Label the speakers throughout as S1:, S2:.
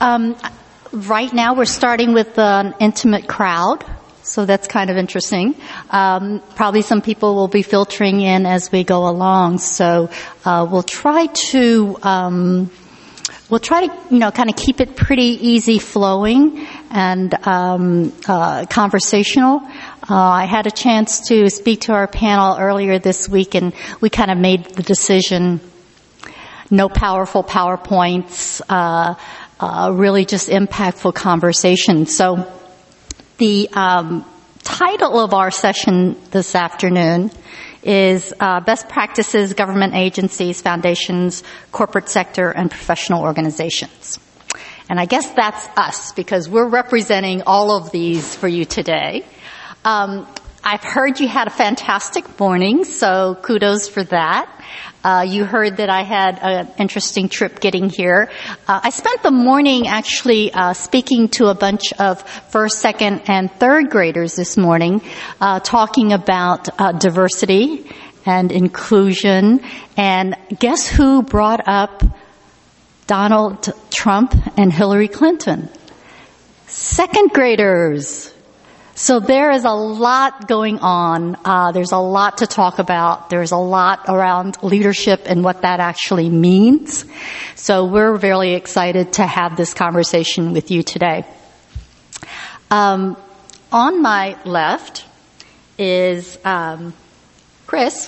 S1: Right now we're starting with an intimate crowd, so that's kind of interesting. Probably some people will be filtering in as we go along, so we'll try to kind of keep it pretty easy flowing and conversational. I had a chance to speak to our panel earlier this week, and we kind of made the decision, no powerful PowerPoints, really just impactful conversation. So the title of our session this afternoon is Best Practices, Government Agencies, Foundations, Corporate Sector, and Professional Organizations. And I guess that's us, because we're representing all of these for you today. I've heard you had a fantastic morning, so kudos for that. You heard that I had an interesting trip getting here. I spent the morning actually speaking to a bunch of first, second, and third graders this morning, talking about diversity and inclusion. And guess who brought up Donald Trump and Hillary Clinton? Second graders. So there is a lot going on. There's a lot to talk about. There's a lot around leadership and what that actually means. So we're really excited to have this conversation with you today. On my left is Chris.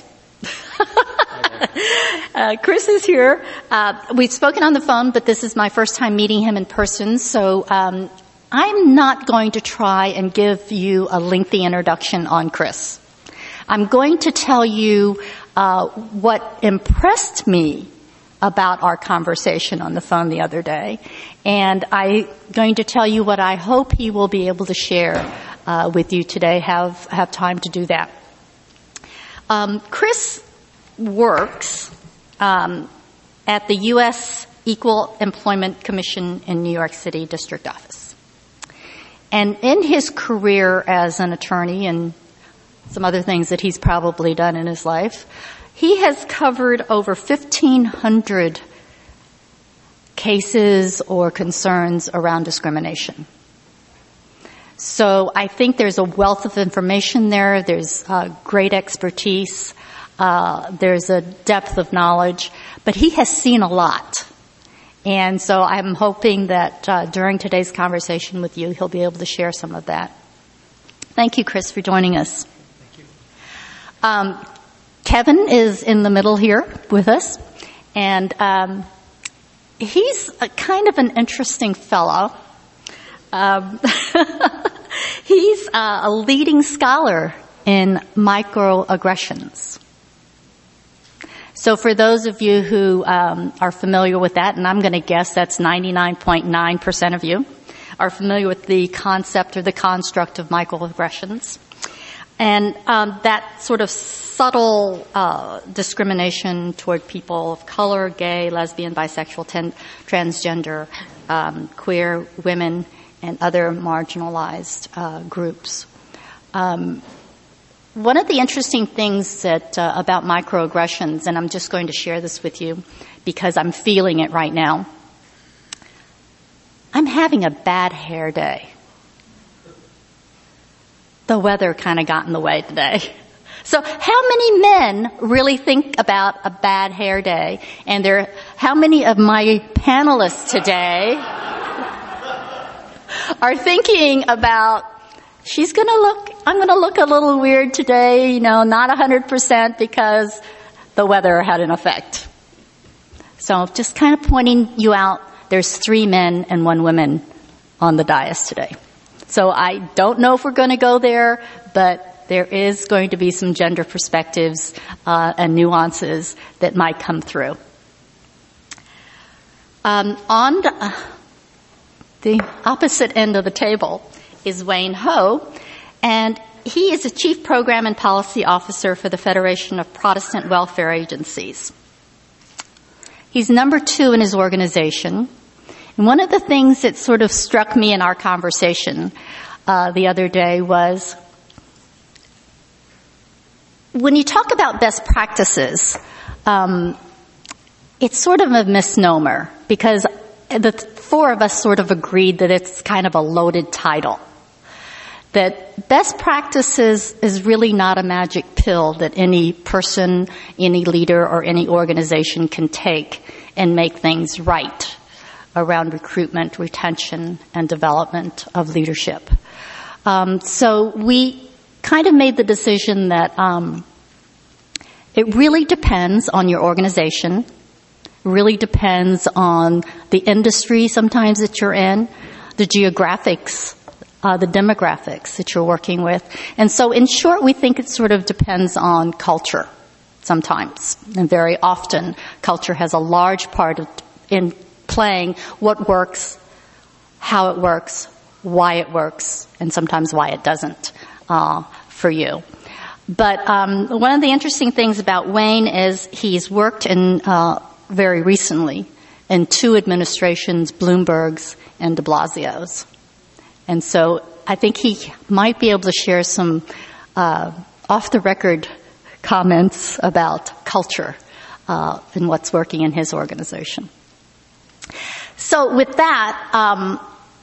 S1: Chris is here. We've spoken on the phone, but this is my first time meeting him in person, so I'm not going to try and give you a lengthy introduction on Chris. I'm going to tell you what impressed me about our conversation on the phone the other day, and I'm going to tell you what I hope he will be able to share with you today, have time to do that. Chris works at the U.S. Equal Employment Commission in New York City District Office. And in his career as an attorney and some other things that he's probably done in his life, he has covered over 1,500 cases or concerns around discrimination. So I think there's a wealth of information there. There's great expertise. There's a depth of knowledge. But he has seen a lot. And so I'm hoping that during today's conversation with you, he'll be able to share some of that. Thank you, Chris, for joining us.
S2: Thank you.
S1: Kevin is in the middle here with us. And he's a kind of an interesting fellow. He's a leading scholar in microaggressions. So for those of you who are familiar with that, and I'm going to guess that's 99.9% of you, are familiar with the concept or the construct of microaggressions. And that sort of subtle discrimination toward people of color, gay, lesbian, bisexual, transgender, queer, women, and other marginalized groups. One of the interesting things that about microaggressions, and I'm just going to share this with you because I'm feeling it right now. I'm having a bad hair day. The weather kind of got in the way today. So how many men really think about a bad hair day? And how many of my panelists today are thinking about, I'm going to look a little weird today, not 100% because the weather had an effect. So just kind of pointing you out, there's 3 men and 1 woman on the dais today. So I don't know if we're going to go there, but there is going to be some gender perspectives and nuances that might come through. On the opposite end of the table is Wayne Ho, and he is the Chief Program and Policy Officer for the Federation of Protestant Welfare Agencies. He's number 2 in his organization. And one of the things that sort of struck me in our conversation the other day was when you talk about best practices, it's sort of a misnomer because the four of us sort of agreed that it's kind of a loaded title. That best practices is really not a magic pill that any person, any leader, or any organization can take and make things right around recruitment, retention, and development of leadership. So we kind of made the decision that it really depends on your organization, really depends on the industry sometimes that you're in, the geographics, the demographics that you're working with. And so in short, we think it sort of depends on culture sometimes. And very often, culture has a large part in playing what works, how it works, why it works, and sometimes why it doesn't for you. But one of the interesting things about Wayne is he's worked in very recently in two administrations, Bloomberg's and de Blasio's. And so I think he might be able to share some off-the-record comments about culture and what's working in his organization. So with that,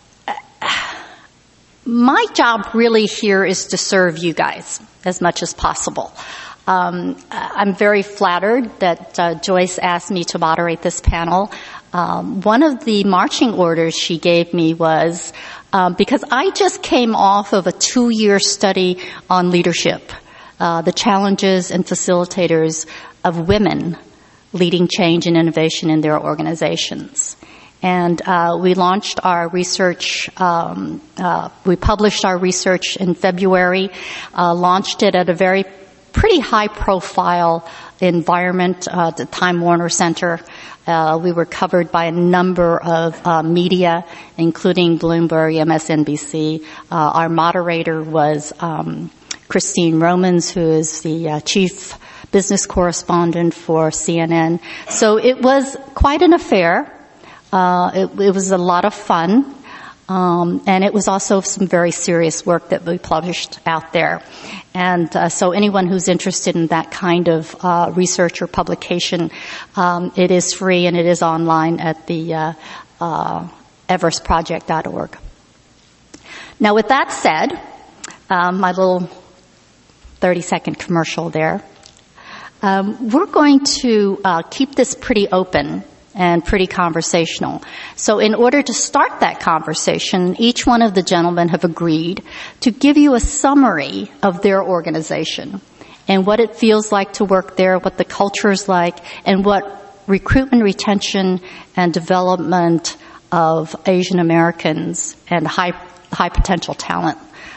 S1: my job really here is to serve you guys as much as possible. I'm very flattered that Joyce asked me to moderate this panel. One of the marching orders she gave me was because I just came off of a 2-year study on leadership, the challenges and facilitators of women leading change and innovation in their organizations. And we launched our research, we published our research in February, launched it at a pretty high-profile environment, the Time Warner Center. We were covered by a number of media, including Bloomberg, MSNBC. Our moderator was Christine Romans, who is the chief business correspondent for CNN. So it was quite an affair. It was a lot of fun. And it was also some very serious work that we published out there. And so anyone who's interested in that kind of research or publication, it is free and it is online at the everestproject.org. Now, with that said, my little 30-second commercial there, we're going to keep this pretty open and pretty conversational. So in order to start that conversation, each one of the gentlemen have agreed to give you a summary of their organization and what it feels like to work there, what the culture is like, and what recruitment, retention, and development of Asian Americans and high potential talent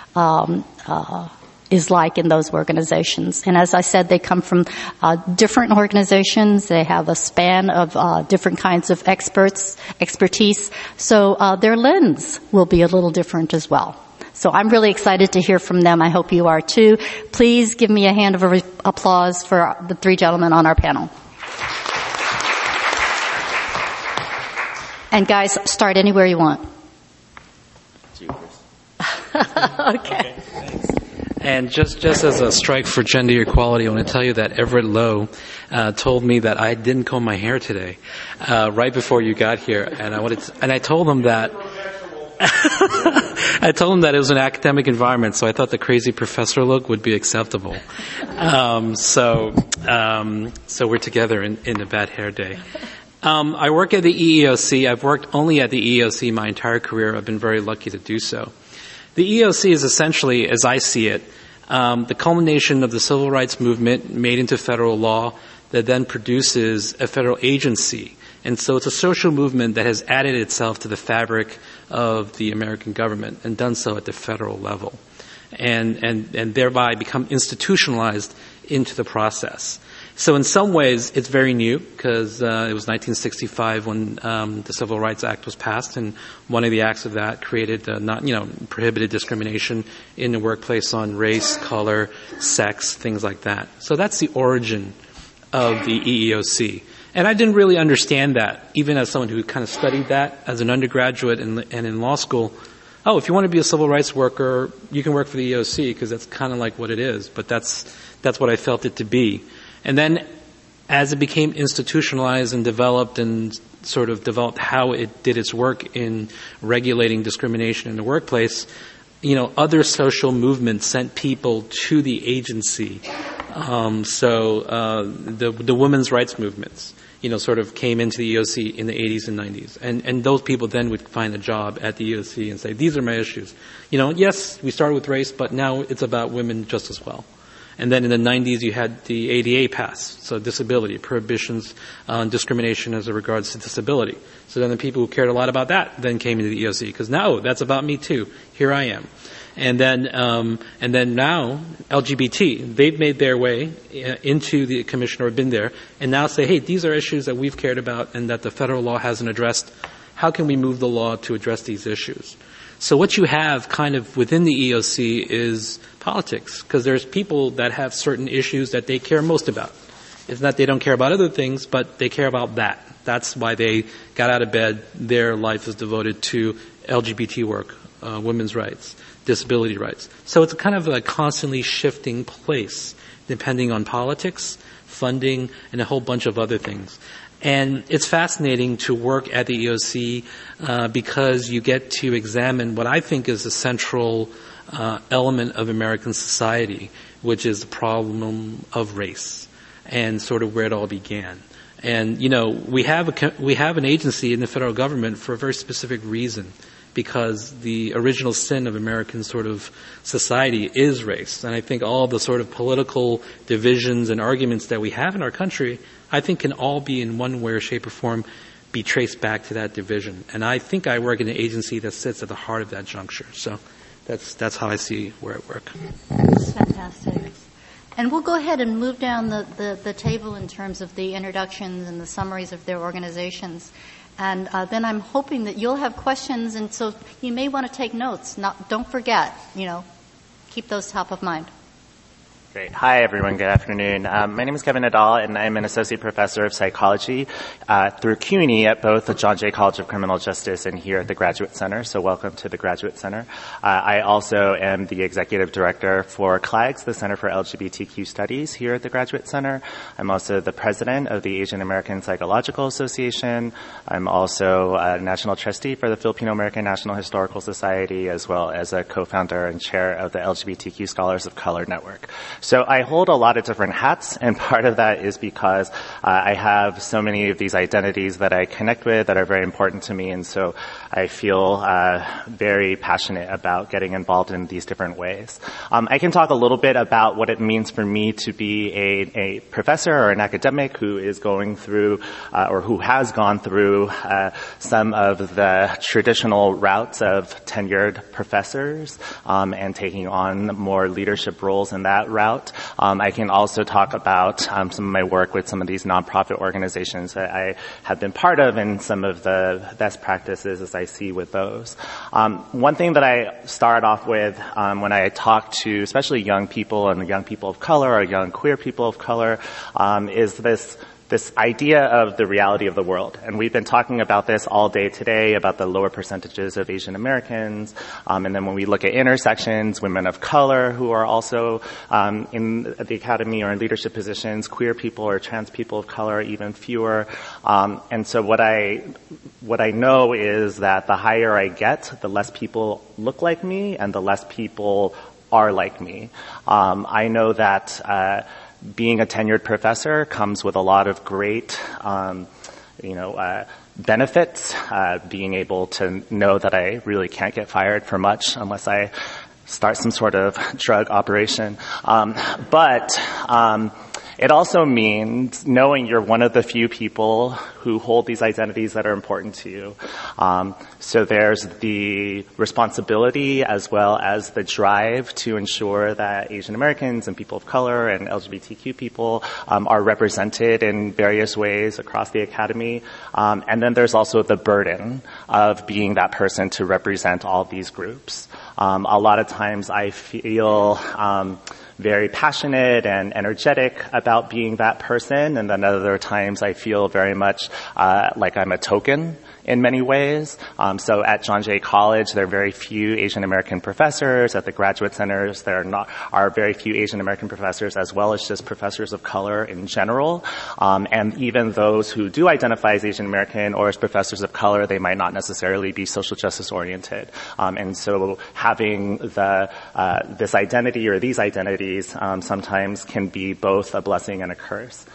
S1: is like in those organizations. And as I said, they come from different organizations. They have a span of different kinds of expertise. So their lens will be a little different as well. So I'm really excited to hear from them. I hope you are too. Please give me a hand of applause for the three gentlemen on our panel. And guys, start anywhere you want. Okay.
S3: Thanks. And just as a strike for gender equality, I want to tell you that Everett Lowe told me that I didn't comb my hair today, right before you got here, and I told him that I told him that it was an academic environment, so I thought the crazy professor look would be acceptable. So we're together in a bad hair day. I work at the EEOC. I've worked only at the EEOC my entire career. I've been very lucky to do so. The EEOC is essentially, as I see it, the culmination of the civil rights movement made into federal law that then produces a federal agency. And so it's a social movement that has added itself to the fabric of the American government and done so at the federal level and thereby become institutionalized into the process. So in some ways, it's very new because it was 1965 when the Civil Rights Act was passed, and one of the acts of that created prohibited discrimination in the workplace on race, color, sex, things like that. So that's the origin of the EEOC. And I didn't really understand that, even as someone who kind of studied that as an undergraduate and in law school. Oh, if you want to be a civil rights worker, you can work for the EEOC because that's kind of like what it is. But that's what I felt it to be. And then as it became institutionalized and developed and sort of developed how it did its work in regulating discrimination in the workplace, other social movements sent people to the agency. The women's rights movements, sort of came into the EOC in the 80s and 90s. And those people then would find a job at the EOC and say, these are my issues. Yes, we started with race, but now it's about women just as well. And then in the 90s, you had the ADA pass, so disability, prohibitions on discrimination as it regards to disability. So then the people who cared a lot about that then came into the EOC, because now that's about me too. Here I am. And then now LGBT, they've made their way into the commission or been there, and now say, hey, these are issues that we've cared about and that the federal law hasn't addressed. How can we move the law to address these issues? So what you have kind of within the EOC is politics, because there's people that have certain issues that they care most about. It's not they don't care about other things, but they care about that. That's why they got out of bed. Their life is devoted to LGBT work, women's rights, disability rights. So it's kind of a constantly shifting place, depending on politics, funding, and a whole bunch of other things. And it's fascinating to work at the EOC because you get to examine what I think is a central element of American society, which is the problem of race and sort of where it all began. And we have an agency in the federal government for a very specific reason, because the original sin of American sort of society is race. And I think all the sort of political divisions and arguments that we have in our country, I think can all be in one way or shape or form be traced back to that division. And I think I work in an agency that sits at the heart of that juncture. So that's how I see where I work.
S1: That's fantastic. And we'll go ahead and move down the table in terms of the introductions and the summaries of their organizations. And then I'm hoping that you'll have questions, and so you may want to take notes. Don't forget, keep those top of mind.
S2: Great. Hi, everyone. Good afternoon. My name is Kevin Nadal, and I'm an associate professor of psychology through CUNY at both the John Jay College of Criminal Justice and here at the Graduate Center. So welcome to the Graduate Center. I also am the executive director for CLAGS, the Center for LGBTQ Studies here at the Graduate Center. I'm also the president of the Asian American Psychological Association. I'm also a national trustee for the Filipino American National Historical Society, as well as a co-founder and chair of the LGBTQ Scholars of Color Network. So I hold a lot of different hats, and part of that is because I have so many of these identities that I connect with that are very important to me, and so I feel very passionate about getting involved in these different ways. I can talk a little bit about what it means for me to be a professor or an academic who is going through or who has gone through some of the traditional routes of tenured professors and taking on more leadership roles in that route. I can also talk about some of my work with some of these nonprofit organizations that I have been part of and some of the best practices as I see with those. One thing that I start off with when I talk to especially young people and young people of color or young queer people of color is this idea of the reality of the world. And we've been talking about this all day today, about the lower percentages of Asian Americans. And then when we look at intersections, women of color who are also in the academy or in leadership positions, queer people or trans people of color, even fewer. And so what I know is that the higher I get, the less people look like me and the less people are like me. I know that being a tenured professor comes with a lot of great, benefits. Being able to know that I really can't get fired for much unless I start some sort of drug operation. But it also means knowing you're one of the few people who hold these identities that are important to you. So there's the responsibility as well as the drive to ensure that Asian Americans and people of color and LGBTQ people are represented in various ways across the academy. And then there's also the burden of being that person to represent all these groups. A lot of times I feel very passionate and energetic about being that person, and then other times I feel very much like I'm a token in many ways. So at John Jay College, there are very few Asian American professors. At the graduate centers, there are very few Asian American professors, as well as just professors of color in general. And even those who do identify as Asian American or as professors of color, they might not necessarily be social justice oriented. And so having this identity or these identities sometimes can be both a blessing and a curse.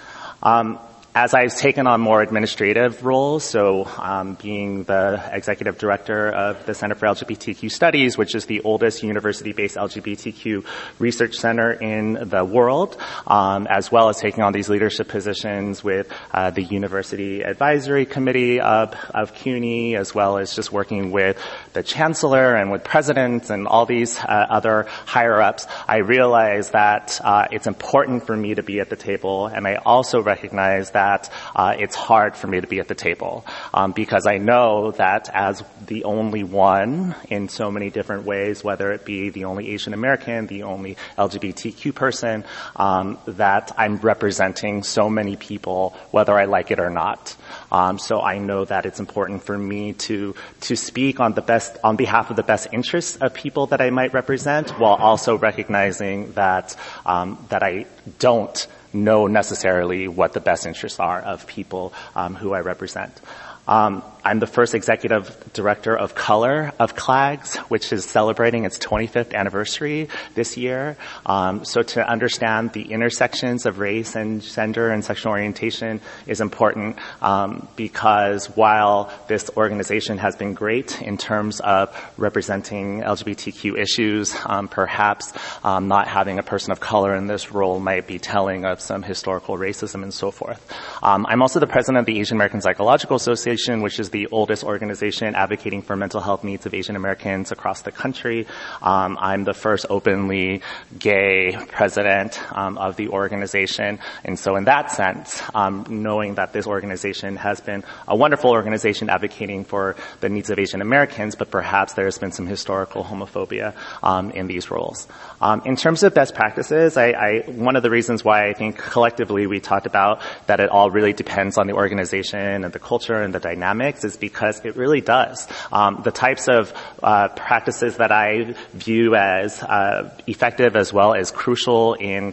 S2: As I've taken on more administrative roles, so being the executive director of the Center for LGBTQ Studies, which is the oldest university-based LGBTQ research center in the world, as well as taking on these leadership positions with the University Advisory Committee of CUNY, as well as just working with the chancellor and with presidents and all these other higher-ups, I realize that it's important for me to be at the table, and I also recognize that it's hard for me to be at the table because I know that as the only one in so many different ways, whether it be the only Asian American, the only LGBTQ person, that I'm representing so many people, whether I like it or not. So I know that it's important for me to speak on behalf of the best interests of people that I might represent, while also recognizing that I don't know necessarily what the best interests are of people who I represent. I'm the first executive director of color of CLAGS, which is celebrating its 25th anniversary this year. So to understand the intersections of race and gender and sexual orientation is important because while this organization has been great in terms of representing LGBTQ issues, perhaps not having a person of color in this role might be telling of some historical racism and so forth. I'm also the president of the Asian American Psychological Association, which is the oldest organization advocating for mental health needs of Asian Americans across the country. I'm the first openly gay president of the organization. And so in that sense, knowing that this organization has been a wonderful organization advocating for the needs of Asian Americans, but perhaps there's been some historical homophobia in these roles. In terms of best practices, one of the reasons why I think collectively we talked about that it all really depends on the organization and the culture and the dynamics is because it really does. The types of practices that I view as effective as well as crucial in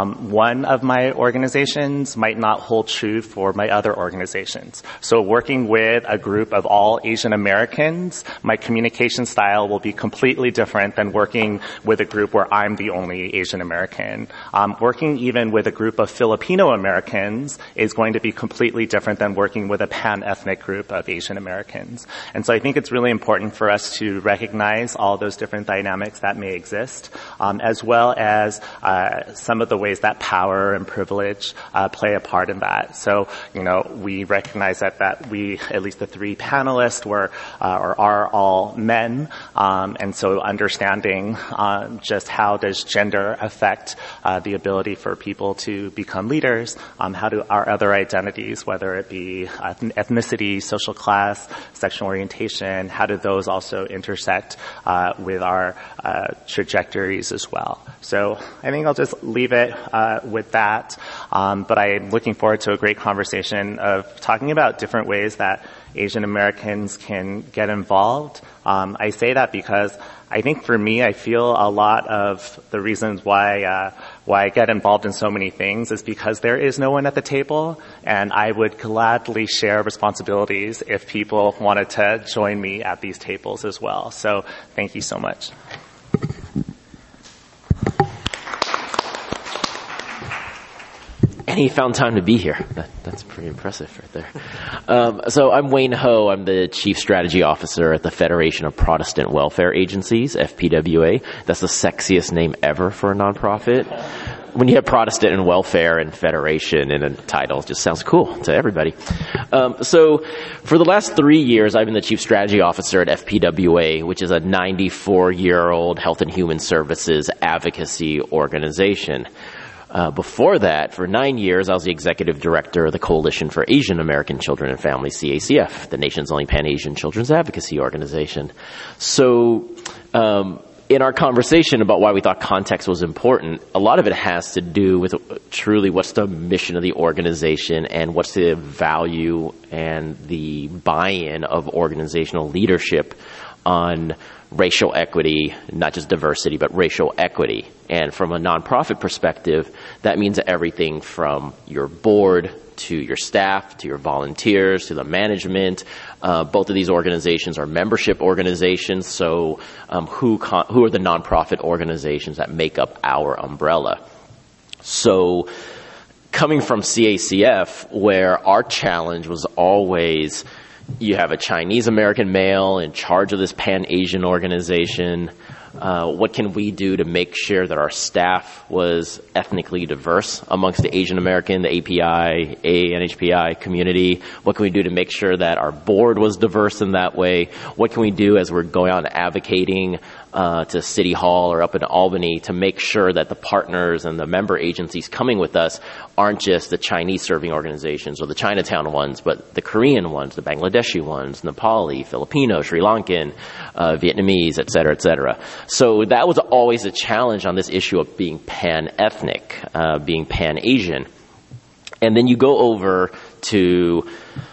S2: one of my organizations might not hold true for my other organizations. So working with a group of all Asian Americans, my communication style will be completely different than working with a group where I'm the only Asian American. Working even with a group of Filipino Americans is going to be completely different than working with a pan-ethnic group of Asian Americans. And so I think it's really important for us to recognize all those different dynamics that may exist, as well as some of the ways that power and privilege play a part in that. So, we recognize that we, at least the three panelists are all men, and so understanding just how does gender affect the ability for people to become leaders, how do our other identities, whether it be ethnicity, social class, sexual orientation, how do those also intersect with our trajectories as well. So I think I'll just leave it with that, but I'm looking forward to a great conversation of talking about different ways that Asian Americans can get involved. I say that because I think for me, I feel a lot of the reasons why I get involved in so many things is because there is no one at the table, and I would gladly share responsibilities if people wanted to join me at these tables as well. So thank you so much.
S4: And he found time to be here. That's pretty impressive right there. So I'm Wayne Ho. I'm the Chief Strategy Officer at the Federation of Protestant Welfare Agencies, FPWA. That's the sexiest name ever for a nonprofit. When you have Protestant and welfare and federation in a title, it just sounds cool to everybody. So for the last 3 years, I've been the Chief Strategy Officer at FPWA, which is a 94-year-old health and human services advocacy organization. Before that, for 9 years, I was the executive director of the Coalition for Asian American Children and Families, CACF, the nation's only Pan-Asian children's advocacy organization. So in our conversation about why we thought context was important, a lot of it has to do with truly what's the mission of the organization and what's the value and the buy-in of organizational leadership on racial equity, not just diversity, but racial equity. And from a nonprofit perspective, that means everything from your board to your staff, to your volunteers, to the management. Both of these organizations are membership organizations, so who are the nonprofit organizations that make up our umbrella? So coming from CACF, where our challenge was always, you have a Chinese American male in charge of this Pan-Asian organization. What can we do to make sure that our staff was ethnically diverse amongst the Asian American, the API, NHPI community? What can we do to make sure that our board was diverse in that way? What can we do as we're going out and advocating to City Hall or up in Albany to make sure that the partners and the member agencies coming with us aren't just the Chinese serving organizations or the Chinatown ones, but the Korean ones, the Bangladeshi ones, Nepali, Filipino, Sri Lankan, Vietnamese, et cetera, et cetera. So that was always a challenge on this issue of being pan-ethnic, being pan-Asian. And then you go over to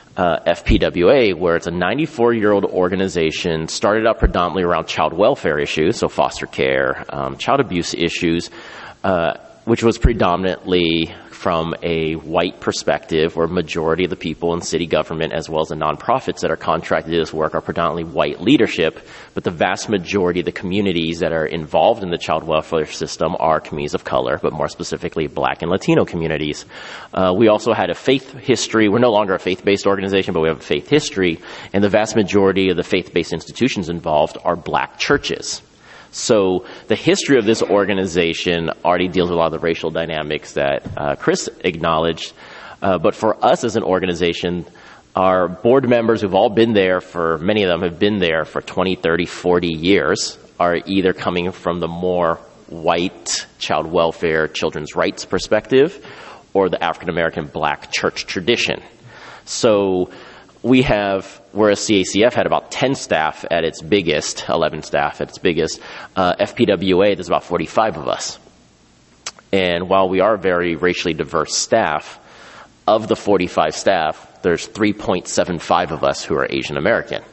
S4: FPWA, where it's a 94-year-old organization, started out predominantly around child welfare issues, so foster care, child abuse issues, which was predominantly from a white perspective, where majority of the people in city government as well as the nonprofits that are contracted to this work are predominantly white leadership, but the vast majority of the communities that are involved in the child welfare system are communities of color, but more specifically Black and Latino communities. We also had a faith history. We're no longer a faith-based organization, but we have a faith history, and the vast majority of the faith-based institutions involved are Black churches. So the history of this organization already deals with a lot of the racial dynamics that Chris acknowledged. But for us as an organization, our board members who've all been there for, many of them have been there for 20, 30, 40 years, are either coming from the more white child welfare, children's rights perspective, or the African American Black church tradition. So whereas CACF had about 10 staff at its biggest, 11 staff at its biggest, FPWA, there's about 45 of us. And while we are a very racially diverse staff, of the 45 staff, there's 3.75 of us who are Asian American.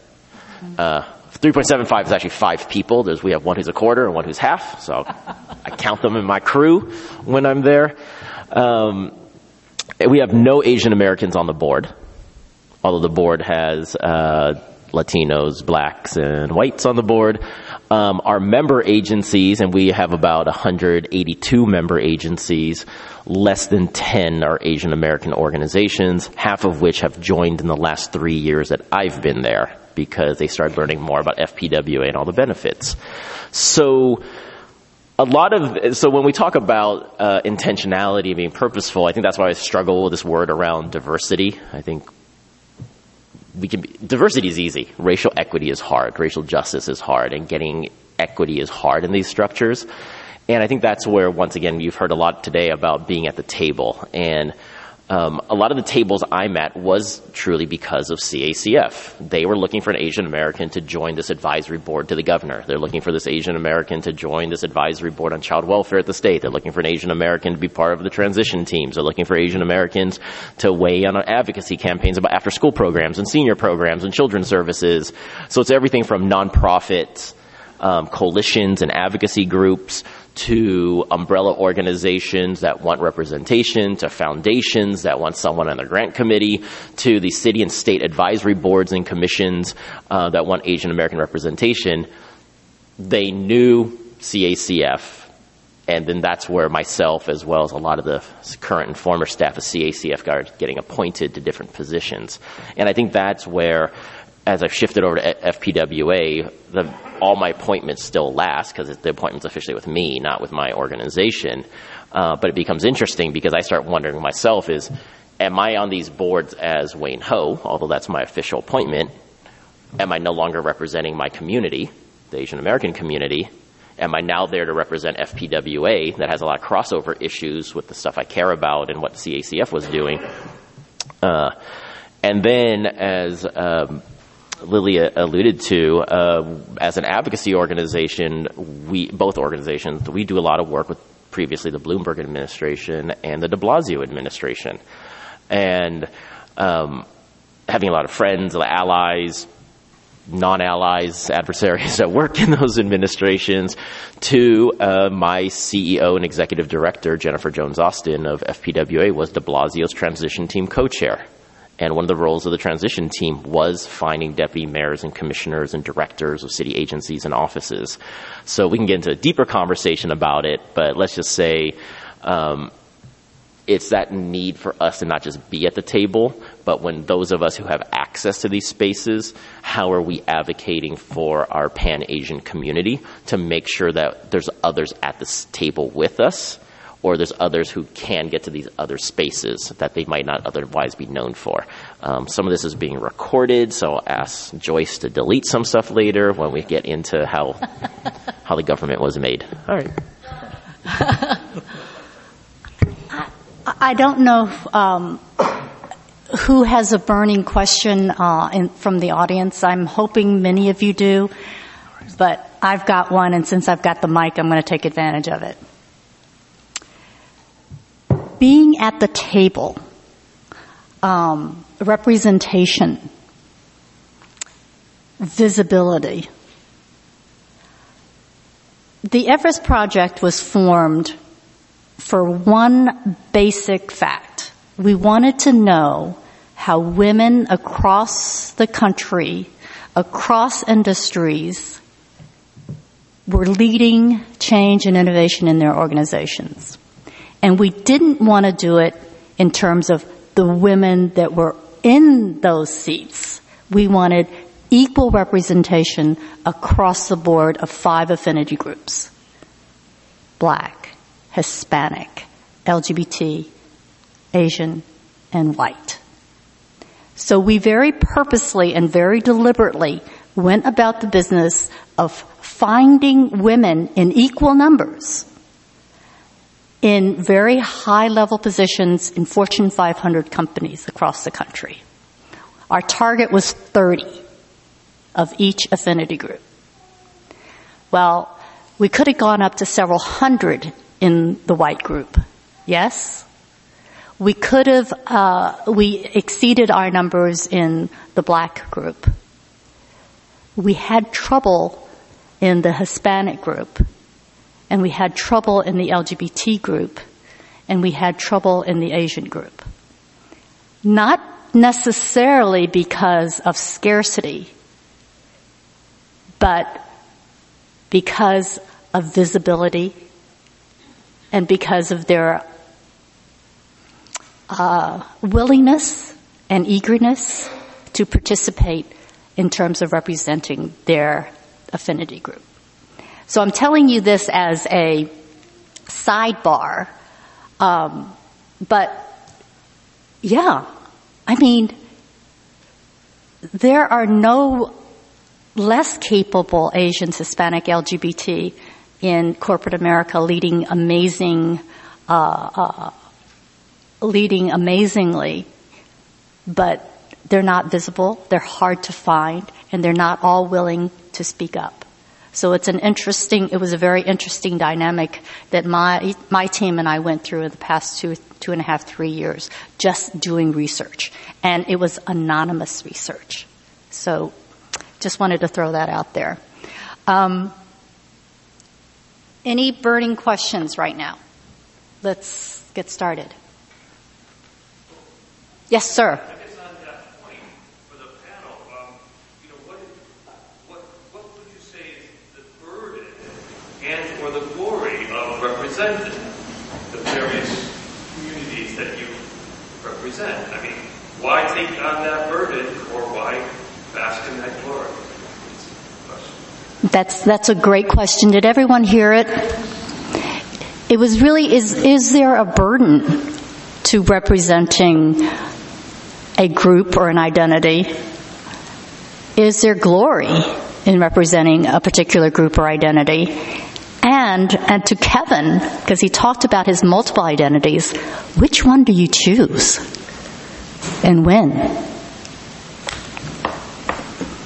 S4: 3.75 is actually 5 people. We have one who's a quarter and one who's half, so I count them in my crew when I'm there. We have no Asian Americans on the board, although the board has Latinos, Blacks, and whites on the board. Our member agencies, and we have about 182 member agencies, less than 10 are Asian American organizations, half of which have joined in the last 3 years that I've been there because they started learning more about FPWA and all the benefits. So when we talk about intentionality and being purposeful, I think that's why I struggle with this word around diversity. I think diversity is easy. Racial equity is hard. Racial justice is hard. And getting equity is hard in these structures. And I think that's where, once again, you've heard a lot today about being at the table. And a lot of the tables I'm at was truly because of CACF. They were looking for an Asian American to join this advisory board to the governor. They're looking for this Asian American to join this advisory board on child welfare at the state. They're looking for an Asian American to be part of the transition teams. They're looking for Asian Americans to weigh in on advocacy campaigns about after-school programs and senior programs and children's services. So it's everything from nonprofits, coalitions and advocacy groups, to umbrella organizations that want representation, to foundations that want someone on their grant committee, to the city and state advisory boards and commissions that want Asian American representation. They knew CACF, and then that's where myself, as well as a lot of the current and former staff of CACF, are getting appointed to different positions. And I think that's where, as I've shifted over to FPWA, all my appointments still last because the appointment's officially with me, not with my organization. But it becomes interesting because I start wondering myself am I on these boards as Wayne Ho, although that's my official appointment? Am I no longer representing my community, the Asian American community? Am I now there to represent FPWA that has a lot of crossover issues with the stuff I care about and what CACF was doing? And then as Lily alluded to, as an advocacy organization, both organizations, we do a lot of work with previously the Bloomberg administration and the de Blasio administration. And having a lot of friends, allies, non-allies, adversaries that work in those administrations, to my CEO and executive director, Jennifer Jones-Austin of FPWA, was de Blasio's transition team co-chair. And one of the roles of the transition team was finding deputy mayors and commissioners and directors of city agencies and offices. So we can get into a deeper conversation about it, but let's just say it's that need for us to not just be at the table, but when those of us who have access to these spaces, how are we advocating for our Pan-Asian community to make sure that there's others at this table with us, or there's others who can get to these other spaces that they might not otherwise be known for. Some of this is being recorded, so I'll ask Joyce to delete some stuff later when we get into how the government was made. All right.
S1: I don't know who has a burning question from the audience. I'm hoping many of you do, but I've got one, and since I've got the mic, I'm going to take advantage of it. Being at the table, representation, visibility. The Everest Project was formed for one basic fact. We wanted to know how women across the country, across industries, were leading change and innovation in their organizations. And we didn't want to do it in terms of the women that were in those seats. We wanted equal representation across the board of 5 affinity groups: Black, Hispanic, LGBT, Asian, and white. So we very purposely and very deliberately went about the business of finding women in equal numbers in very high-level positions in Fortune 500 companies across the country. Our target was 30 of each affinity group. Well, we could have gone up to several hundred in the white group. Yes? We could have, we exceeded our numbers in the black group. We had trouble in the Hispanic group, and we had trouble in the LGBT group, and we had trouble in the Asian group. Not necessarily because of scarcity, but because of visibility and because of their willingness and eagerness to participate in terms of representing their affinity group. So I'm telling you this as a sidebar, but yeah, I mean, there are no less capable Asians, Hispanic, LGBT in corporate America leading amazingly, but they're not visible, they're hard to find, and they're not all willing to speak up. So it was a very interesting dynamic that my team and I went through in the past 2.5, 3 years, just doing research. And it was anonymous research. So just wanted to throw that out there. Any burning questions right now? Let's get started. Yes, sir.
S5: And or the glory of representing the various communities that you represent. I mean, why take on that burden, or why bask in that glory?
S1: That's a great question. Did everyone hear it? It was really, is there a burden to representing a group or an identity? Is there glory in representing a particular group or identity? And to Kevin, because he talked about his multiple identities, which one do you choose? And when?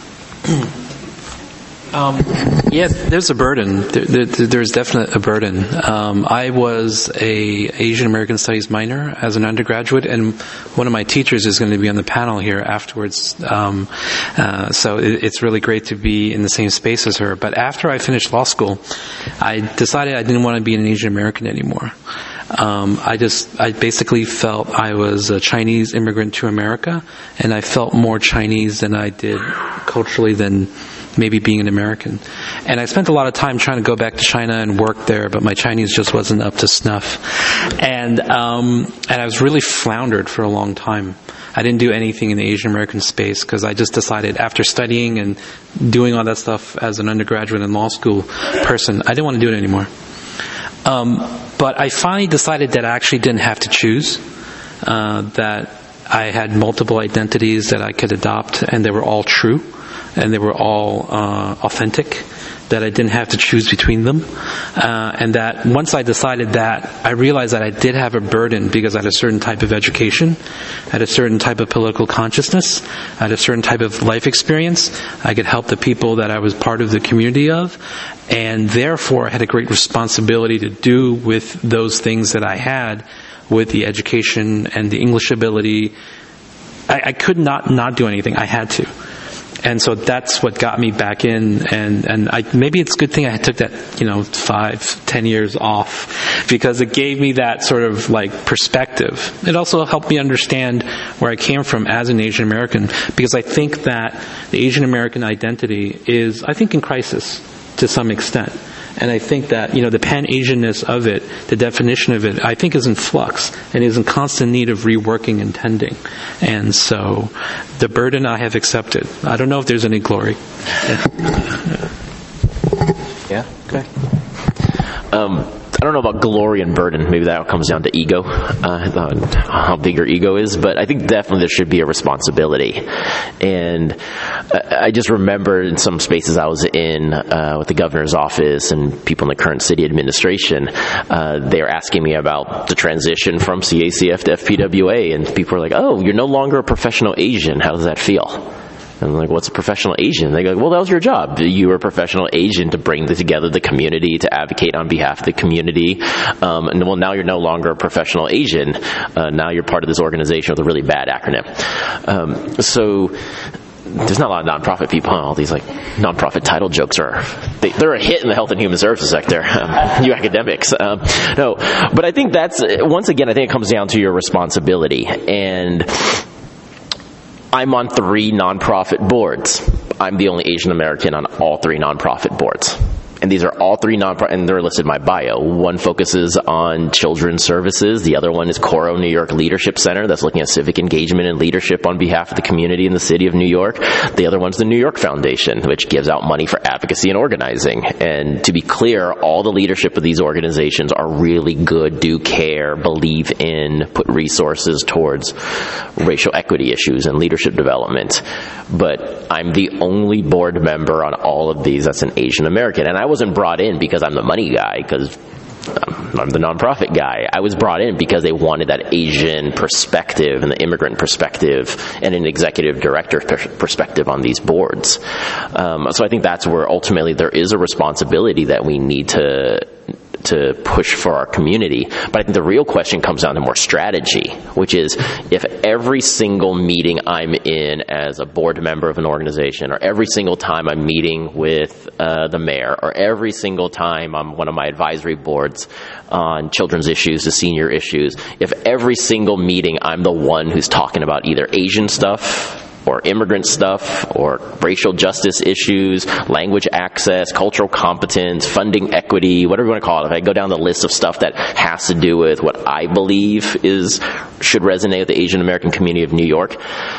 S3: Yeah, there's a burden. There's definitely a burden. I was a Asian American Studies minor as an undergraduate, and one of my teachers is going to be on the panel here afterwards. So it's really great to be in the same space as her. But after I finished law school, I decided I didn't want to be an Asian American anymore. I basically felt I was a Chinese immigrant to America, and I felt more Chinese than I did culturally than maybe being an American. And I spent a lot of time trying to go back to China and work there, but my Chinese just wasn't up to snuff. And I was really floundered for a long time. I didn't do anything in the Asian American space because I just decided after studying and doing all that stuff as an undergraduate and law school person, I didn't want to do it anymore. But I finally decided that I actually didn't have to choose, that I had multiple identities that I could adopt, and they were all true, and they were all authentic, that I didn't have to choose between them. And that once I decided that, I realized that I did have a burden because I had a certain type of education, I had a certain type of political consciousness, I had a certain type of life experience. I could help the people that I was part of the community of, and therefore I had a great responsibility to do with those things that I had with the education and the English ability. I could not do anything. I had to. And so that's what got me back in, and maybe it's a good thing I took that, 5-10 years off, because it gave me that sort of like perspective. It also helped me understand where I came from as an Asian American, because I think that the Asian American identity is, I think, in crisis to some extent. And I think that, the Pan-Asianness of it, the definition of it, I think is in flux and is in constant need of reworking and tending. And so the burden I have accepted. I don't know if there's any glory.
S4: Yeah, okay. I don't know about glory and burden. Maybe that comes down to ego, how big your ego is. But I think definitely there should be a responsibility. And I just remember in some spaces I was in with the governor's office and people in the current city administration, they were asking me about the transition from CACF to FPWA. And people were like, oh, you're no longer a professional Asian. How does that feel? And I'm like, what's a professional Asian? They go, well, that was your job. You were a professional Asian to bring together the community, to advocate on behalf of the community. And well, now you're no longer a professional Asian. Now you're part of this organization with a really bad acronym. So there's not a lot of nonprofit people. All these like nonprofit title jokes they're a hit in the health and human services sector. You academics. No, but I think that's, once again, I think it comes down to your responsibility. And I'm on 3 nonprofit boards. I'm the only Asian American on all 3 nonprofit boards. And these are all 3 nonprofit, and they're listed in my bio. One focuses on children's services. The other one is Coro New York Leadership Center, that's looking at civic engagement and leadership on behalf of the community in the city of New York. The other one's the New York Foundation, which gives out money for advocacy and organizing. And to be clear, all the leadership of these organizations are really good, do care, believe in, put resources towards racial equity issues and leadership development. But I'm the only board member on all of these that's an Asian American. And I wasn't brought in because I'm the money guy, because I'm the nonprofit guy. I was brought in because they wanted that Asian perspective and the immigrant perspective and an executive director perspective on these boards. So I think that's where ultimately there is a responsibility that we need to push for our community. But I think the real question comes down to more strategy, which is if every single meeting I'm in as a board member of an organization, or every single time I'm meeting with the mayor, or every single time I'm one of my advisory boards on children's issues to senior issues, if every single meeting I'm the one who's talking about either Asian stuff or immigrant stuff, or racial justice issues, language access, cultural competence, funding equity, whatever you want to call it. If I go down the list of stuff that has to do with what I believe should resonate with the Asian American community of New York,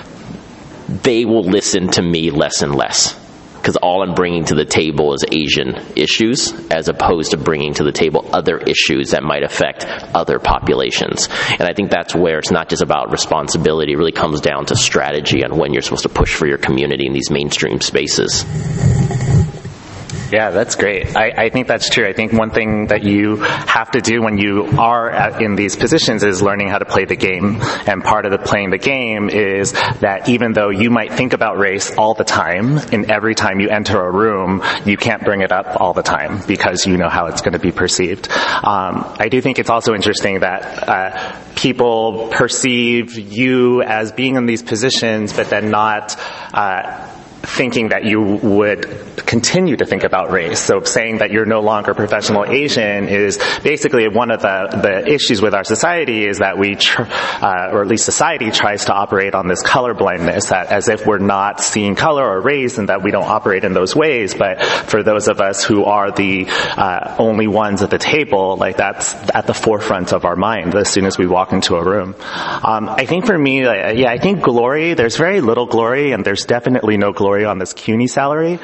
S4: they will listen to me less and less. Because all I'm bringing to the table is Asian issues, as opposed to bringing to the table other issues that might affect other populations. And I think that's where it's not just about responsibility. It really comes down to strategy on when you're supposed to push for your community in these mainstream spaces.
S2: Yeah, that's great. I think that's true. I think one thing that you have to do when you are in these positions is learning how to play the game. And part of playing the game is that even though you might think about race all the time, and every time you enter a room, you can't bring it up all the time because you know how it's going to be perceived. I do think it's also interesting that people perceive you as being in these positions, but then not thinking that you would continue to think about race. So saying that you're no longer professional Asian is basically one of the issues with our society, is that we, or at least society, tries to operate on this color blindness, as if we're not seeing color or race and that we don't operate in those ways. But for those of us who are the only ones at the table, like that's at the forefront of our mind as soon as we walk into a room. I think for me, I think glory, there's very little glory, and there's definitely no glory on this CUNY salary.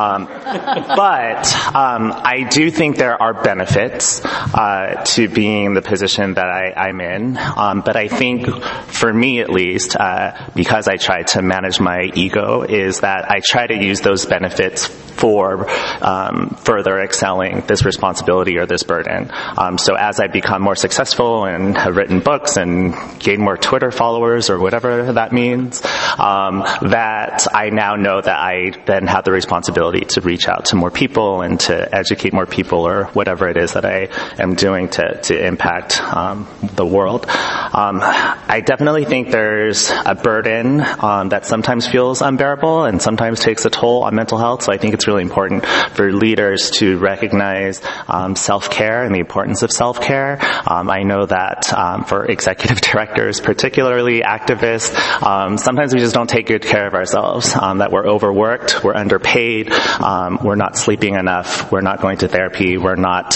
S2: But I do think there are benefits to being in the position that I'm in. But I think, for me at least, because I try to manage my ego, is that I try to use those benefits for further excelling this responsibility or this burden. So as I become more successful and have written books and gain more Twitter followers or whatever that means, that I now know that I then have the responsibility to reach out to more people and to educate more people, or whatever it is that I am doing to impact the world. I definitely think there's a burden that sometimes feels unbearable and sometimes takes a toll on mental health. So I think it's really important for leaders to recognize self-care and the importance of self-care. I know that for executive directors, particularly activists, sometimes we just don't take good care of ourselves, that we're overworked, we're underpaid, we're not sleeping enough, we're not going to therapy, we're not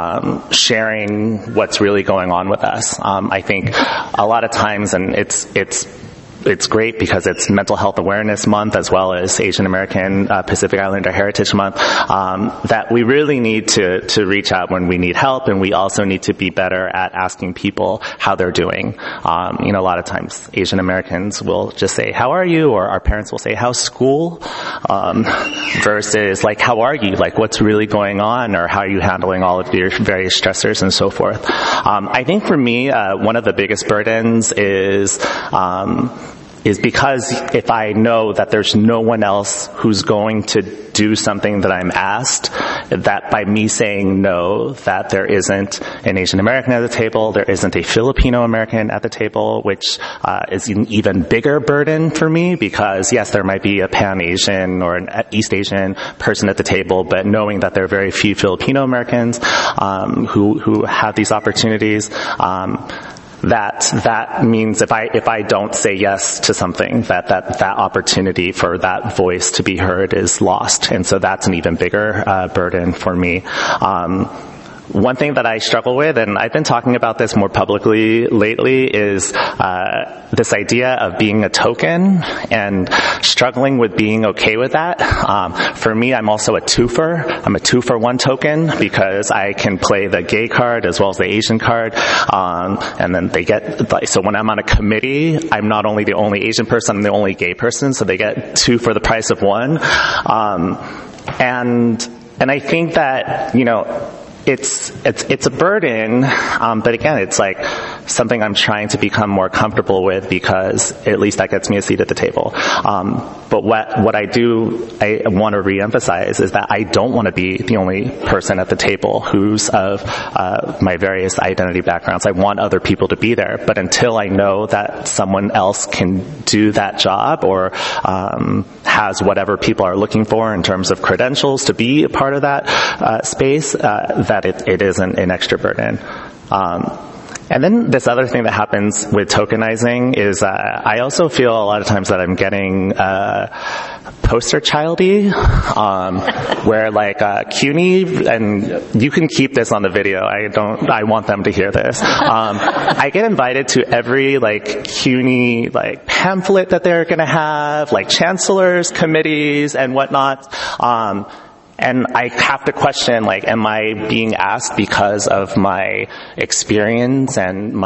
S2: sharing what's really going on with us. I think a lot of times, and it's great because it's Mental Health Awareness Month as well as Asian American Pacific Islander Heritage Month, that we really need to reach out when we need help, and we also need to be better at asking people how they're doing. A lot of times Asian Americans will just say, "How are you?" or our parents will say, "How's school?" Versus like, "How are you?" Like, what's really going on, or how are you handling all of your various stressors and so forth. I think for me, one of the biggest burdens is because if I know that there's no one else who's going to do something that I'm asked, that by me saying no, that there isn't an Asian American at the table, there isn't a Filipino American at the table, which is an even bigger burden for me, because yes, there might be a Pan-Asian or an East Asian person at the table, but knowing that there are very few Filipino Americans who have these opportunities, that means if I don't say yes to something, that opportunity for that voice to be heard is lost. And so that's an even bigger burden for me. One thing that I struggle with, and I've been talking about this more publicly lately, is this idea of being a token and struggling with being okay with that. For me, I'm also a twofer. I'm a 2-for-1 token because I can play the gay card as well as the Asian card. And then they get, so when I'm on a committee, I'm not only the only Asian person, I'm the only gay person, so they get 2 for the price of 1. And I think that, it's a burden, but again, it's like something I'm trying to become more comfortable with, because at least that gets me a seat at the table. But what I want to reemphasize is that I don't want to be the only person at the table who's of my various identity backgrounds. I want other people to be there, but until I know that someone else can do that job, or has whatever people are looking for in terms of credentials to be a part of that space, that it is an extra burden. And then this other thing that happens with tokenizing is I also feel a lot of times that I'm getting poster childy, where like CUNY, and you can keep this on the video, I want them to hear this. I get invited to every like CUNY like pamphlet that they're gonna have, like chancellors, committees, and whatnot. And I have to question, like, am I being asked because of my experience and my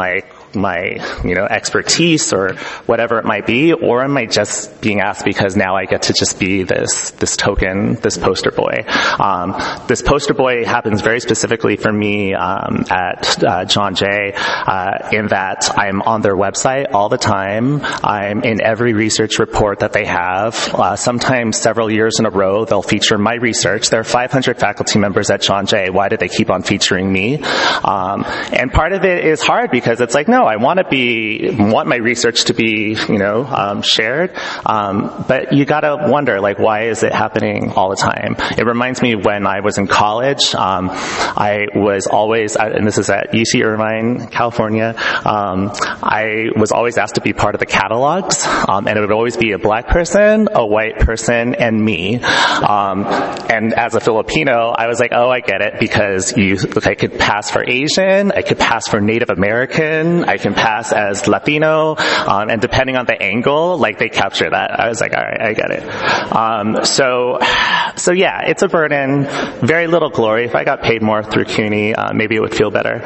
S2: expertise or whatever it might be, or am I just being asked because now I get to just be this token, this poster boy? This poster boy happens very specifically for me at John Jay, in that I'm on their website all the time. I'm in every research report that they have. Sometimes several years in a row, they'll feature my research. There are 500 faculty members at John Jay. Why do they keep on featuring me? And part of it is hard because it's like, no, I want my research to be, shared. But you gotta wonder, like, why is it happening all the time? It reminds me when I was in college, I was always, and this is at UC Irvine, California, I was always asked to be part of the catalogs, and it would always be a black person, a white person, and me. And as a Filipino, I was like, oh, I get it, because I could pass for Asian, I could pass for Native American, I can pass as Latino, and depending on the angle, like, they capture that. I was like, all right, I get it. So yeah, it's a burden, very little glory. If I got paid more through CUNY, maybe it would feel better.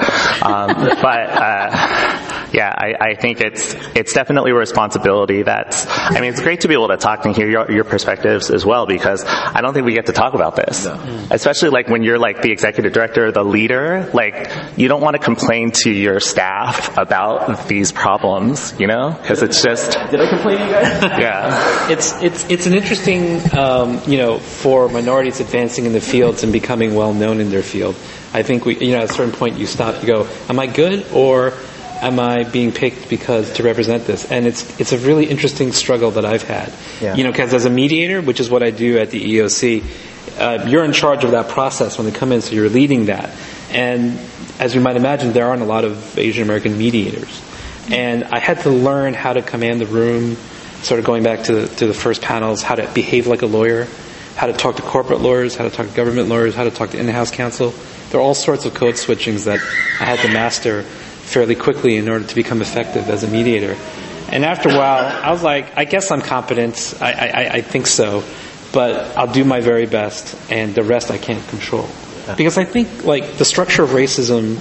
S2: Yeah, I think it's definitely a responsibility it's great to be able to talk and hear your perspectives as well, because I don't think we get to talk about this. No. Especially like when you're like the executive director, the leader, like, you don't want to complain to your staff about these problems, because it's just...
S4: Did I complain to you guys?
S2: Yeah.
S3: It's an interesting, for minorities advancing in the fields and becoming well known in their field. I think at a certain point you stop, you go, am I good, or am I being picked to represent this? And it's a really interesting struggle that I've had. Yeah. Because as a mediator, which is what I do at the EEOC, you're in charge of that process when they come in, so you're leading that. And as you might imagine, there aren't a lot of Asian American mediators. And I had to learn how to command the room, sort of going back to the first panels, how to behave like a lawyer, how to talk to corporate lawyers, how to talk to government lawyers, how to talk to in-house counsel. There are all sorts of code switchings that I had to master fairly quickly in order to become effective as a mediator. And after a while, I was like, I guess I'm competent. I think so. But I'll do my very best, and the rest I can't control. Because I think, like, the structure of racism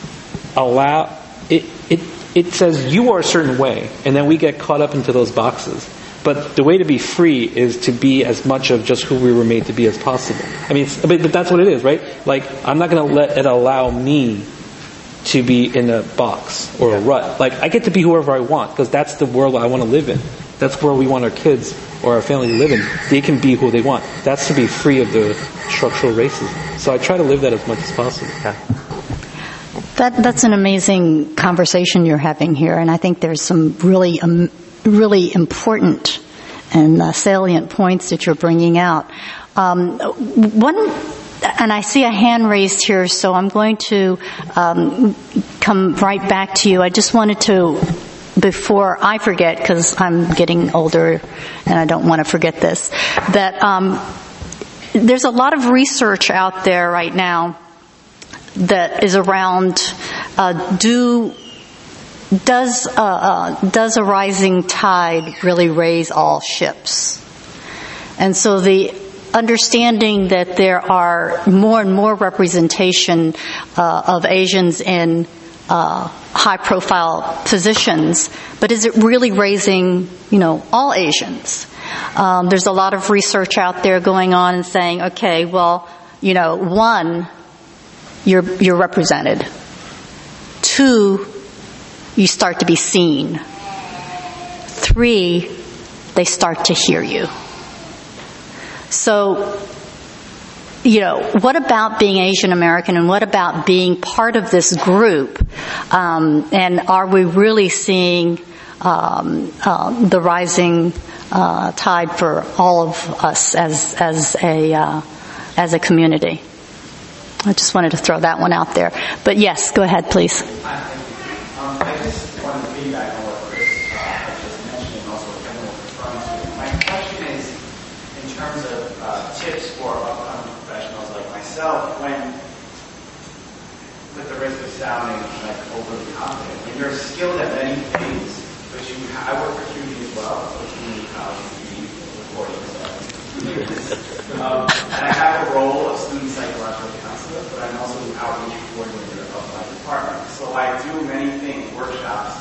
S3: it says you are a certain way, and then we get caught up into those boxes. But the way to be free is to be as much of just who we were made to be as possible. But that's what it is, right? Like, I'm not going to let it allow me to be in a box or a rut. Like, I get to be whoever I want, because that's the world I want to live in. That's where we want our kids or our family to live in. They can be who they want. That's to be free of the structural racism. So I try to live that as much as possible.
S2: Yeah.
S1: That's an amazing conversation you're having here, and I think there's some really important and salient points that you're bringing out. And I see a hand raised here, so I'm going to come right back to you. I just wanted to, before I forget, because I'm getting older and I don't want to forget this, that there's a lot of research out there right now that is around does a rising tide really raise all ships? And so the understanding that there are more and more representation of Asians in high-profile positions, but is it really raising, all Asians? There's a lot of research out there going on and saying, okay, well, one, you're represented. Two, you start to be seen. Three, they start to hear you. So, what about being Asian American, and what about being part of this group? And are we really seeing the rising tide for all of us as a community? I just wanted to throw that one out there. But yes, go ahead, please.
S6: I just wanted to piggyback on what Chris just mentioned, and also what Kevin was referring to. My question is, in terms of tips for upcoming professionals like myself, with the risk of sounding like overly confident, when you're skilled at many things, I work for CUNY as well, so CUNY College recording stuff. And I have a role of student psychological counselor, but I'm also the outreach coordinator of my department. So I do many things, workshops,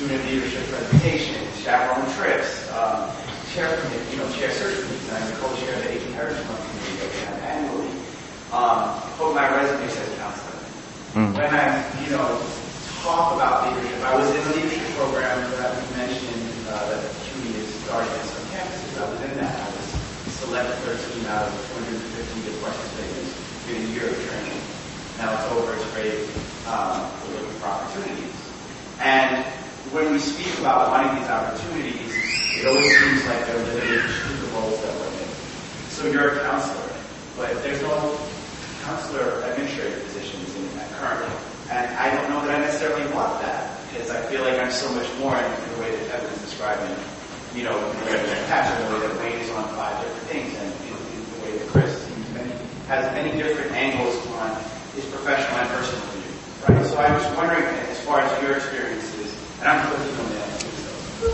S6: student leadership presentations, chaperone trips, chair search committees. I'm the co-chair of the Asian Heritage Month committee that we have annually. Put my resume says counselor. When I, talk about leadership, I was in the leadership program that we mentioned that CUNY is starting at some campuses. I was in that. I was selected 13 out of 250 to participate in a year of training. Now it's over. It's great. We're looking for opportunities. And when we speak about wanting these opportunities, it always seems like they're limited to the roles that we're in. So you're a counselor, but there's no counselor administrative positions currently. And I don't know that I necessarily want that, because I feel like I'm so much more in the way that Kevin is describing, the way that Patrick, the way that Wayne is on 5 different things, and the way that Chris has many different angles on his professional and personal view, right? So I was wondering, as far as your experiences, and I'm clicking on that too, so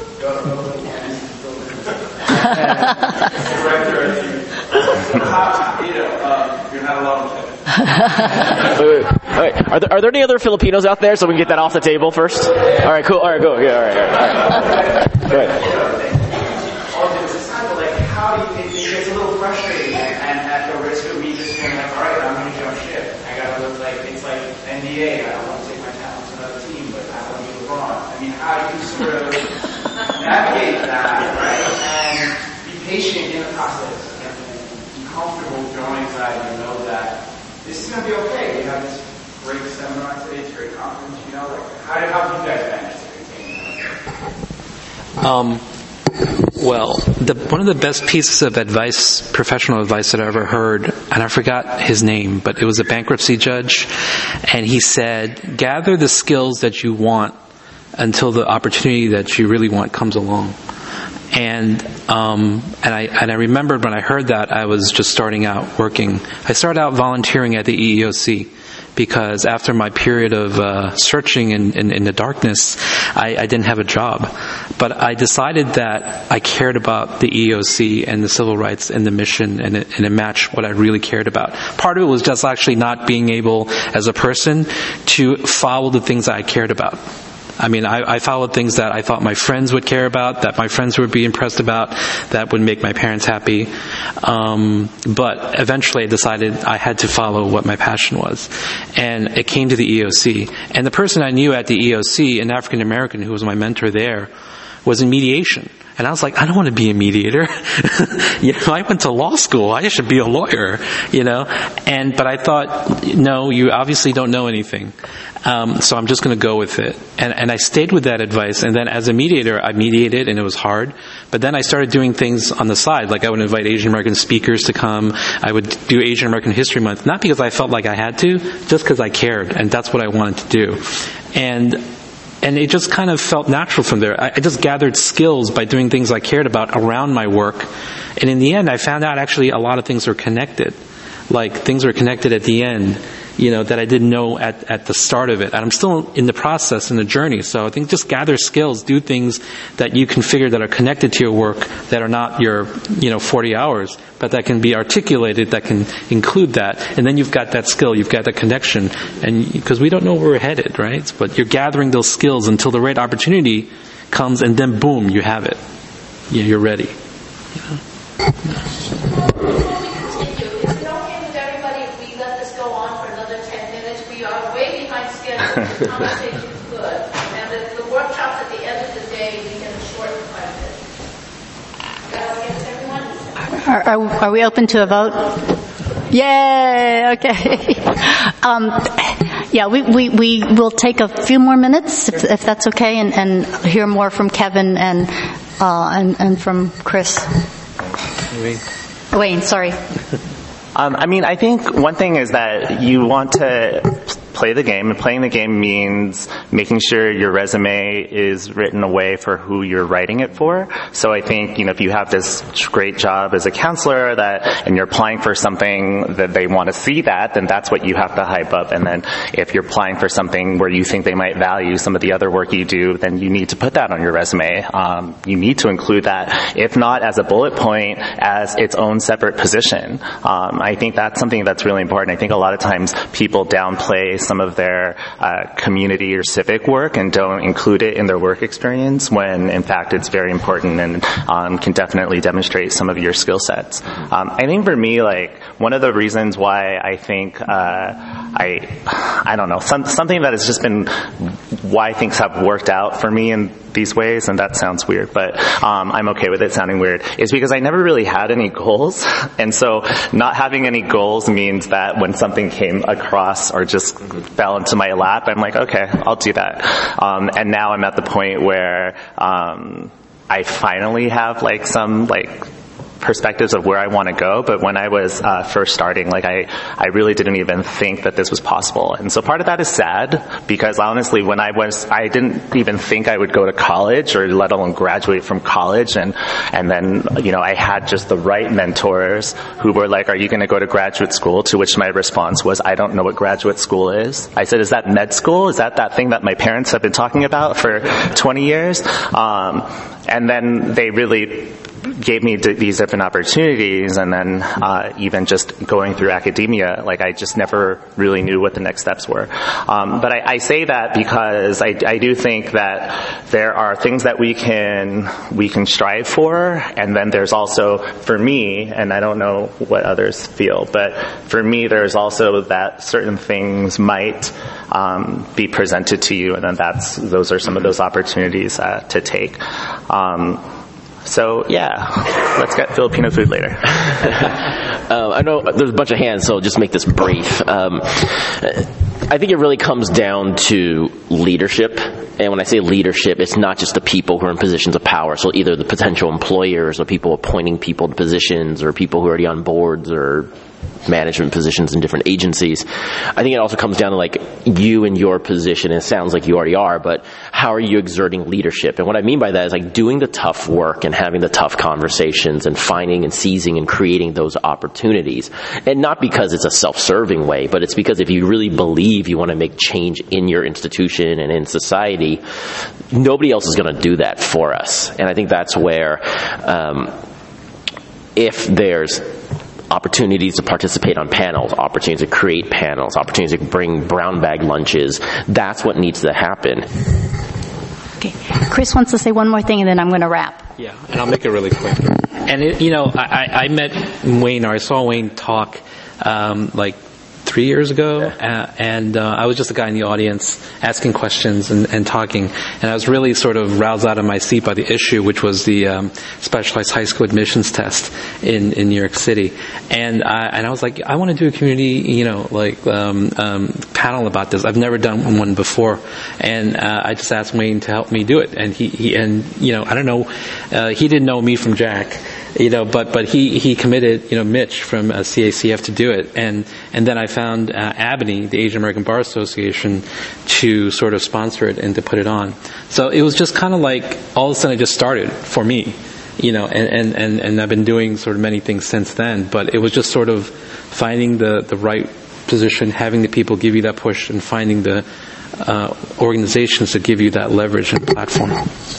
S6: director, you're not alone, Kevin.
S4: Wait. Are there any other Filipinos out there so we can get that off the table first? All right, cool. All right, go. Yeah, all right. Go ahead.
S6: It's kind of like, how do you, it gets a little frustrating, and at the risk of me just being like, all right, I'm going to jump ship. I got to look like, it's like NBA. I don't want to take my talents to another team, but I want to be LeBron. I mean, how do you sort of navigate that, right? And be patient in the process, and be comfortable going inside and know that this is going to be okay. We have this great seminar today, it's great conference, how do you guys manage to contain that?
S3: Well, one of the best pieces of advice, professional advice that I ever heard, and I forgot his name, but it was a bankruptcy judge, and he said, gather the skills that you want until the opportunity that you really want comes along. And I remembered when I heard that, I was just starting out working. I started out volunteering at the EEOC because after my period of searching in the darkness, I didn't have a job. But I decided that I cared about the EEOC and the civil rights and the mission, and it matched what I really cared about. Part of it was just actually not being able, as a person, to follow the things that I cared about. I mean, I followed things that I thought my friends would care about, that my friends would be impressed about, that would make my parents happy. But eventually I decided I had to follow what my passion was. And it came to the EEOC. And the person I knew at the EEOC, an African American who was my mentor there, was in mediation. And I was like, I don't want to be a mediator. I went to law school. I should be a lawyer, But I thought, no, you obviously don't know anything. So I'm just going to go with it. And I stayed with that advice. And then as a mediator, I mediated, and it was hard. But then I started doing things on the side. Like I would invite Asian American speakers to come. I would do Asian American History Month, not because I felt like I had to, just because I cared. And that's what I wanted to do. And it just kind of felt natural from there. I just gathered skills by doing things I cared about around my work. And in the end, I found out actually a lot of things were connected. Like things were connected at the end, that I didn't know at the start of it. And I'm still in the process, in the journey. So I think just gather skills, do things that you can figure that are connected to your work, that are not your, 40 hours, but that can be articulated, that can include that. And then you've got that skill, you've got that connection. And because we don't know where we're headed, right? But you're gathering those skills until the right opportunity comes, and then boom, you have it. You're ready.
S7: The conversation is good, and the workshops at the end of the day we can shorten quite a bit. Is that okay with everyone?
S1: Are we open to a vote? Yay! Okay. We will take a few more minutes if that's okay, and hear more from Kevin and from Chris. Wayne, sorry.
S2: I think one thing is that you want to play the game, and playing the game means making sure your resume is written a way for who you're writing it for. So I think, if you have this great job as a counselor and you're applying for something that they want to see that, then that's what you have to hype up. And then if you're applying for something where you think they might value some of the other work you do, then you need to put that on your resume. You need to include that, if not as a bullet point, as its own separate position. I think that's something that's really important. I think a lot of times people downplay some of their community or civic work and don't include it in their work experience when in fact it's very important and can definitely demonstrate some of your skill sets. I think for me, like, one of the reasons why I think I don't know, something that has just been why things have worked out for me in these ways, and that sounds weird, but I'm okay with it sounding weird, is because I never really had any goals. And so not having any goals means that when something came across or just fell into my lap, I'm like, okay, I'll do that. And now I'm at the point where I finally have like some like perspectives of where I want to go, but when I was first starting, like I really didn't even think that this was possible. And so part of that is sad, because honestly, when I didn't even think I would go to college, or let alone graduate from college, and then, you know, I had just the right mentors who were like, are you going to go to graduate school? To which my response was, I don't know what graduate school is. I said, is that med school? Is that thing that my parents have been talking about for 20 years? And then they really gave me these different opportunities, and then even just going through academia, like I just never really knew what the next steps were. But I say that because I do think that there are things that we can strive for, and then there's also, for me, and I don't know what others feel, but for me there's also that certain things might be presented to you, and then those are some of those opportunities to take. So yeah, let's get Filipino food later.
S4: I know there's a bunch of hands, so I'll just make this brief. I think it really comes down to leadership. And when I say leadership, it's not just the people who are in positions of power. So either the potential employers or people appointing people to positions, or people who are already on boards or management positions in different agencies. I think it also comes down to like you and your position, and it sounds like you already are, but how are you exerting leadership? And what I mean by that is like doing the tough work and having the tough conversations and finding and seizing and creating those opportunities. And not because it's a self-serving way, but it's because if you really believe you want to make change in your institution and in society, nobody else is going to do that for us. And I think that's where if there's opportunities to participate on panels, opportunities to create panels, opportunities to bring brown bag lunches, that's what needs to happen.
S1: Okay. Chris wants to say one more thing, and then I'm going to wrap.
S3: Yeah, and I'll make it really quick. And I met Wayne, or I saw Wayne talk like 3 years ago, and I was just a guy in the audience asking questions and talking, and I was really sort of roused out of my seat by the issue, which was the specialized high school admissions test in New York City, and I was like, I want to do a community, panel about this. I've never done one before, and I just asked Wayne to help me do it, and he I don't know, he didn't know me from Jack. But he committed, Mitch from CACF to do it. And then I found ABNY, the Asian American Bar Association, to sort of sponsor it and to put it on. So it was just kind of like all of a sudden it just started for me, and I've been doing sort of many things since then. But it was just sort of finding the right position, having the people give you that push, and finding the organizations to give you that leverage and platform.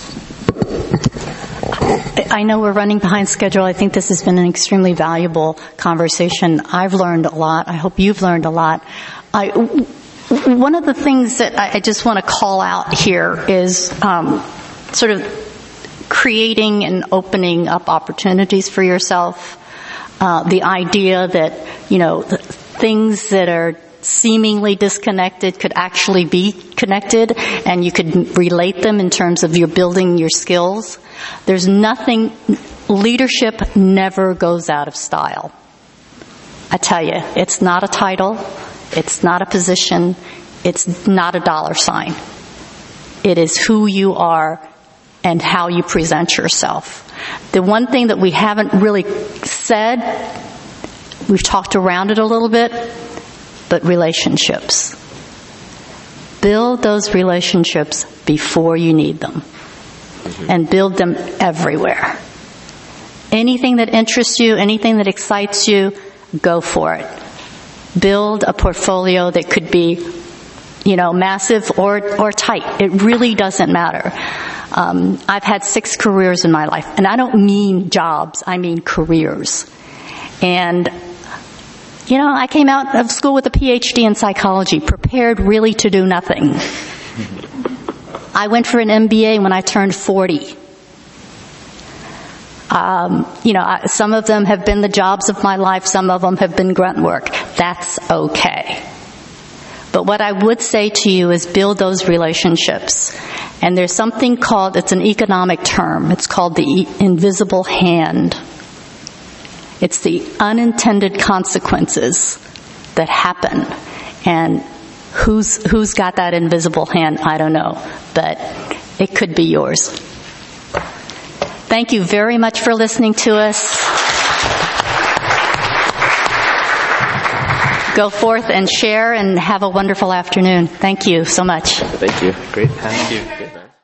S1: I know we're running behind schedule. I think this has been an extremely valuable conversation. I've learned a lot. I hope you've learned a lot. One of the things that I just want to call out here is sort of creating and opening up opportunities for yourself. The idea that, things that are seemingly disconnected could actually be connected, and you could relate them in terms of you're building your skills. There's nothing, leadership never goes out of style. I tell you, it's not a title, it's not a position, it's not a dollar sign. It is who you are and how you present yourself. The one thing that we haven't really said, we've talked around it a little bit, but relationships. Build those relationships before you need them. And build them everywhere. Anything that interests you, anything that excites you, go for it. Build a portfolio that could be, massive or tight. It really doesn't matter. I've had 6 careers in my life, and I don't mean jobs, I mean careers. And You know, I came out of school with a PhD in psychology, prepared really to do nothing. I went for an MBA when I turned 40. Some of them have been the jobs of my life, some of them have been grunt work. That's okay. But what I would say to you is build those relationships. And there's something called, it's an economic term, it's called the invisible hand. It's the unintended consequences that happen. And who's got that invisible hand? I don't know. But it could be yours. Thank you very much for listening to us. Go forth and share and have a wonderful afternoon. Thank you so much.
S4: Thank you.
S2: Great. Thank you.